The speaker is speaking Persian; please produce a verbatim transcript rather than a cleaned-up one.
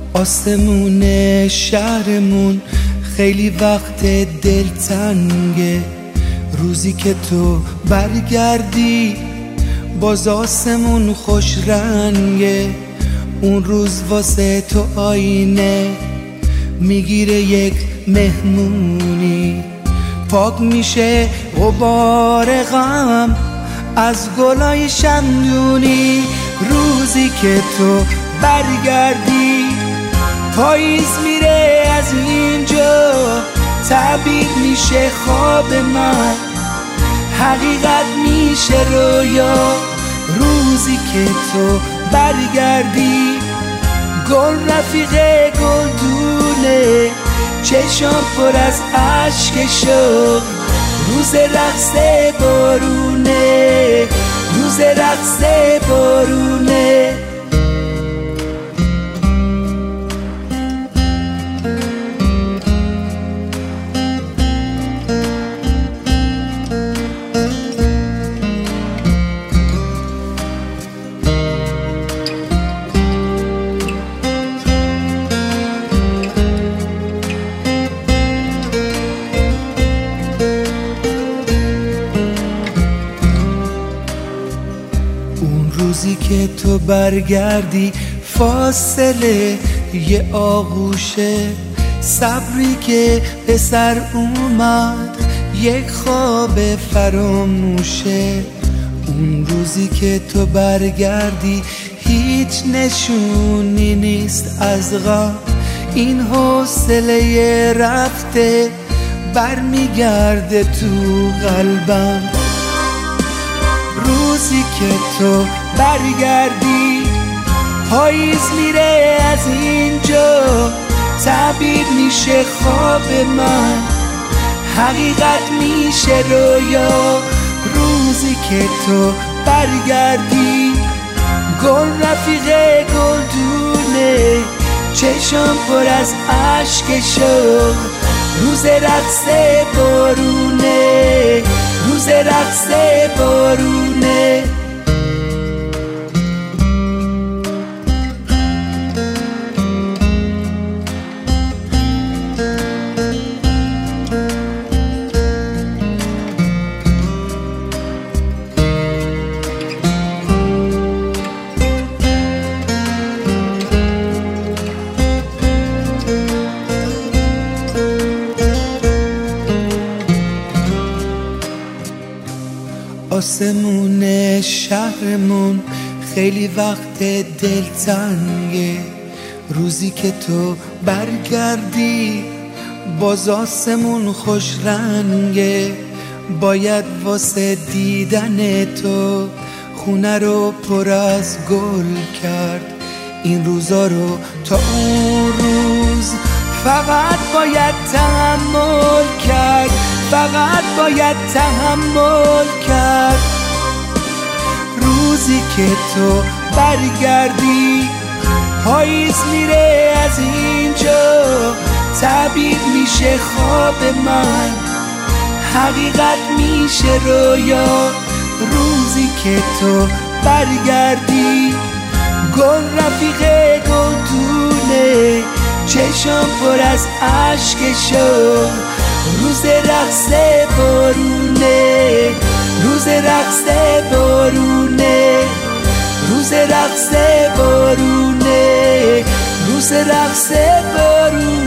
آسمون شهرمون خیلی وقت دلتنگه، روزی که تو برگردی باز آسمون خوش رنگه. اون روز واسه تو آینه میگیره یک مهمونی، پاک میشه غبار غم از گلای شمدونی. روزی که تو برگردی پاییز میره از اینجا، تعبیر میشه خواب من، حقیقت میشه رویا. روزی که تو برگردی گل رفیق گلدونه، چشم پر از عشق شوق، روز رقص بارونه، روز رقص بارونه. روزی که تو برگردی فاصله یه آغوشه، صبری که به سر اومد یک خواب فراموشه. اون روزی که تو برگردی هیچ نشونی نیست از غم، این حوصله رفته برمیگرده تو قلبم. روزی که تو برگردی پاییز میره از اینجا، تعبیر میشه خواب من، حقیقت میشه رویا. روزی که تو برگردی گل رفیق گلدونه، چشم پر از عشق شوق، روز رقص بارونه، روز رقص بارونه. آسمون شهرمون خیلی وقت دلتنگه، روزی که تو برگردی باز آسمون خوش رنگه. باید واسه دیدن تو خونه رو پر از گل کرد، این روزا رو تا اون روز فقط باید تحمل کرد، فقط باید تحمل کرد. روزی که تو برگردی پاییز میره از اینجا، تعبیر میشه خواب من، حقیقت میشه رویا. روزی که تو برگردی گل رفیق گلدونه، چشم پر از عشق شوق، روز رقص بارونه، روز رقص بارونه، روز رقص بارونه، روز رقص بارونه.